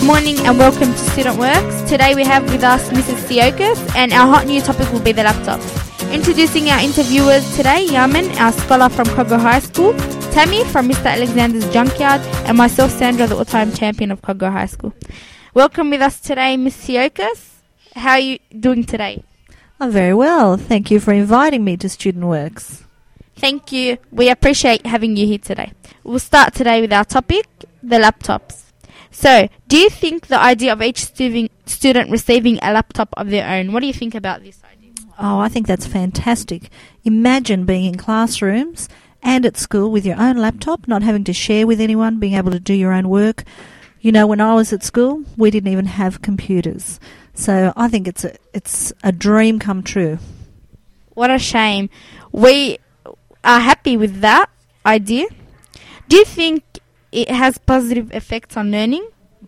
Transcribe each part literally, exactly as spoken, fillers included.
Morning and welcome to Student Works. Today we have with us Missus Siokas and our hot new topic will be the laptop. Introducing our interviewers today, Yaman, our scholar from Cogger High School, Tammy from Mister Alexander's Junkyard, and myself, Sandra, the all-time champion of Cogger High School. Welcome with us today, Miss Siokas. How are you doing today? I'm very well. Thank you for inviting me to Student Works. Thank you. We appreciate having you here today. We'll start today with our topic, the laptops. So, do you think the idea of each stu- student receiving a laptop of their own, what do you think about this idea? Oh, I think that's fantastic. Imagine being in classrooms and at school with your own laptop, not having to share with anyone, being able to do your own work. You know, when I was at school, we didn't even have computers. So I think it's a, it's a dream come true. What a shame. We are happy with that idea. Do you think it has positive effects on learning?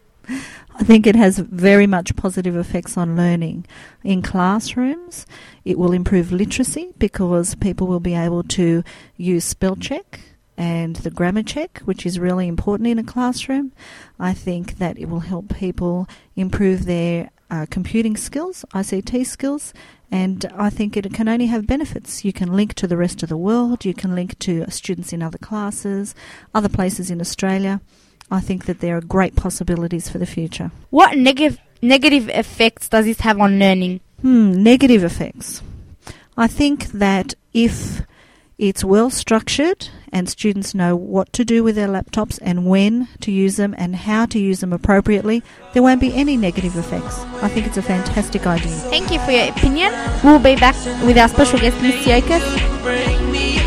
I think it has very much positive effects on learning. In classrooms, it will improve literacy because people will be able to use spell check and the grammar check, which is really important in a classroom. I think that it will help people improve their uh, computing skills, I C T skills, and I think it can only have benefits. You can link to the rest of the world, you can link to students in other classes, other places in Australia. I think that there are great possibilities for the future. What negative negative effects does this have on learning? Hmm, negative effects. I think that if it's well structured and students know what to do with their laptops and when to use them and how to use them appropriately, there won't be any negative effects. I think it's a fantastic idea. Thank you for your opinion. We'll be back with our special guest, Miss Siokas. Bring me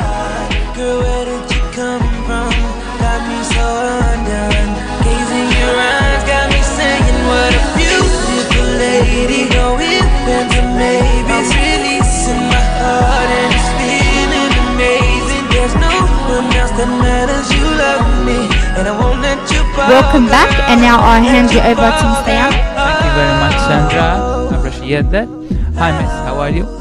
high. Girl, where did you come from? Got me so undone. Gazing your eyes got me saying, what a beautiful lady. No ifs and maybes. Releasing my heart and it's feeling amazing. There's no one else that matters. You love me and I won't let you fall. Welcome back, and now I hand you over to Mister Young. Thank you very much, Sandra. I appreciate that. Hi, Miss. How are you?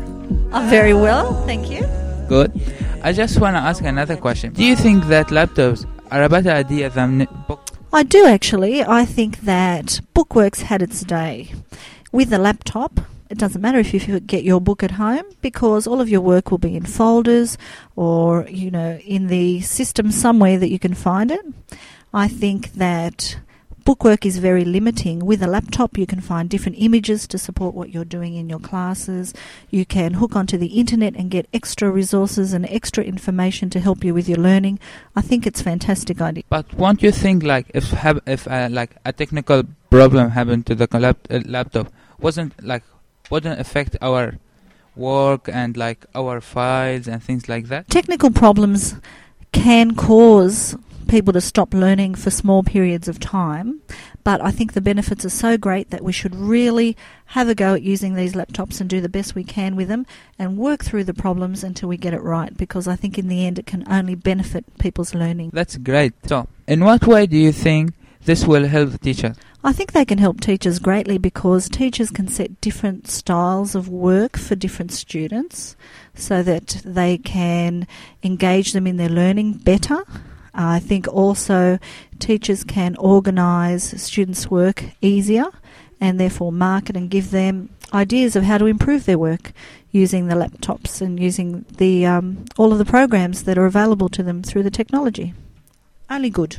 I'm very well, thank you. Good. I just want to ask another question. Do you think that laptops are a better idea than books? I do actually. I think that Bookworks had its day. With a laptop, it doesn't matter if you get your book at home because all of your work will be in folders or, you know, in the system somewhere that you can find it. I think that Bookwork is very limiting. With a laptop, you can find different images to support what you're doing in your classes. You can hook onto the internet and get extra resources and extra information to help you with your learning. I think it's a fantastic idea. But won't you think like if have if uh, like a technical problem happened to the lap- uh, laptop, wasn't like wouldn't affect our work and like our files and things like that? Technical problems can cause people to stop learning for small periods of time, but I think the benefits are so great that we should really have a go at using these laptops and do the best we can with them and work through the problems until we get it right, because I think in the end it can only benefit people's learning. That's great. So, in what way do you think this will help teachers? I think they can help teachers greatly because teachers can set different styles of work for different students so that they can engage them in their learning better. I think also teachers can organise students' work easier and therefore market and give them ideas of how to improve their work using the laptops and using the um, all of the programs that are available to them through the technology. Only good.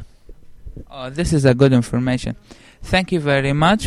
Oh, this is a good information. Thank you very much.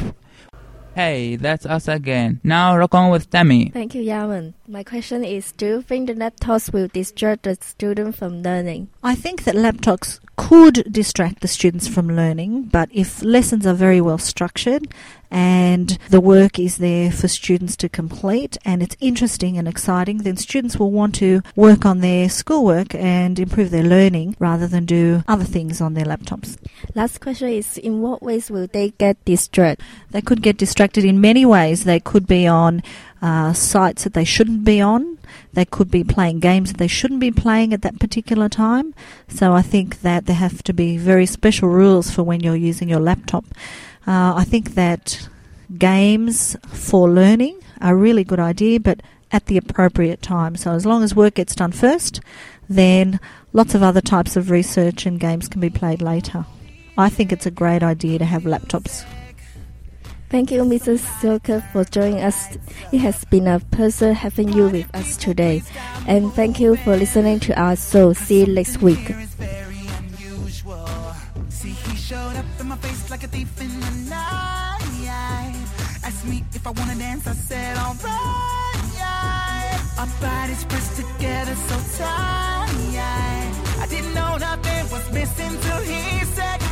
Hey, that's us again. Now rock on with Tammy. Thank you, Yaman. My question is, do you think the laptops will distract the student from learning? I think that laptops could distract the students from learning, but if lessons are very well structured and the work is there for students to complete and it's interesting and exciting, then students will want to work on their schoolwork and improve their learning rather than do other things on their laptops. Last question is, in what ways will they get distracted? They could get distracted in many ways. They could be on uh, sites that they shouldn't be on. They could be playing games that they shouldn't be playing at that particular time. So I think that there have to be very special rules for when you're using your laptop. Uh, I think that games for learning are a really good idea, but at the appropriate time. So as long as work gets done first, then lots of other types of research and games can be played later. I think it's a great idea to have laptops. Thank you, Missus Sioka, for joining us. It has been a pleasure having you with us today. And thank you for listening to our show. See you next week. See, he showed up in my face like a thief in the night. Asked me if I wanna dance, I said alright. Our bodies pressed together so tight. I didn't know nothing was missing till he said